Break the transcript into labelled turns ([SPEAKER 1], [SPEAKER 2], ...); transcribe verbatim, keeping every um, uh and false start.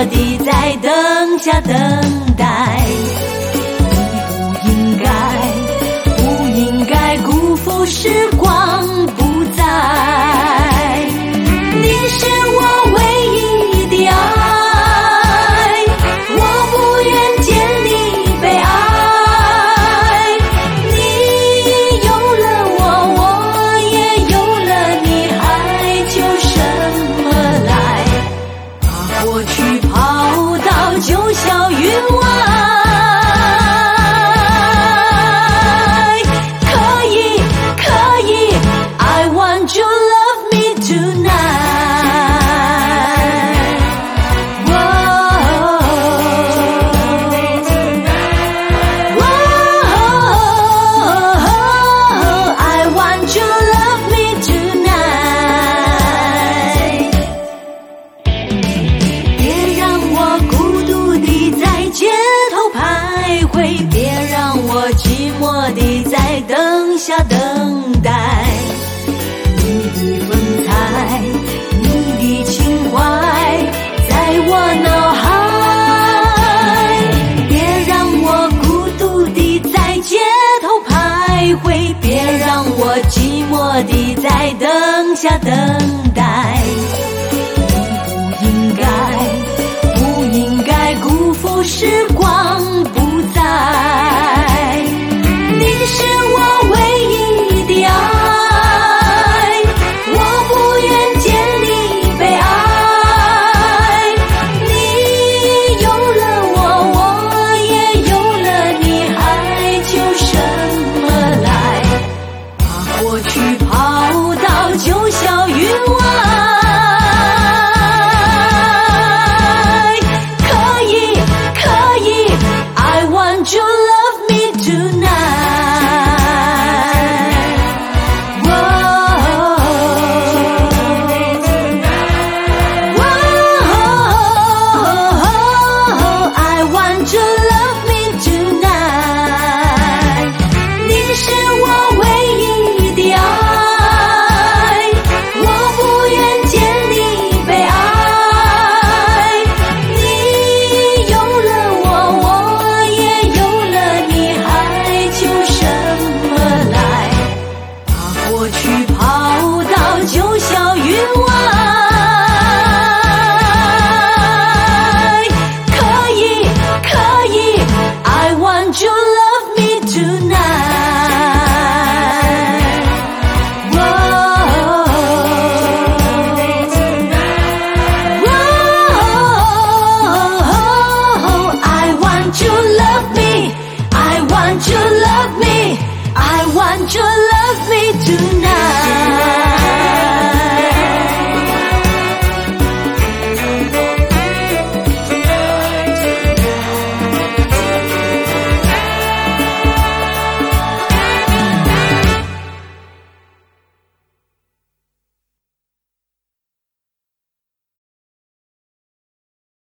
[SPEAKER 1] 地在灯下等待。你不应该，不应该辜负时光不再。你是我唯一的爱，我不愿见你被爱。你有了我，我也有了你，还求什么来？把过去抛到九霄云外。可以，可以 I want you love me tonight。在灯下等待，你的风采，你的情怀，在我脑海。别让我孤独地在街头徘徊，别让我寂寞地在灯下等待。你不应该，不应该辜负时光不再。你是我唯一的爱，我不愿见你被爱。你有了我，我也有了你，还求什么来？把过去抛到九霄云外。可以，可以 I want you love me tonight。You love me tonight. Whoa, whoa, I want you love me. I want you love me. I want you love me tonight.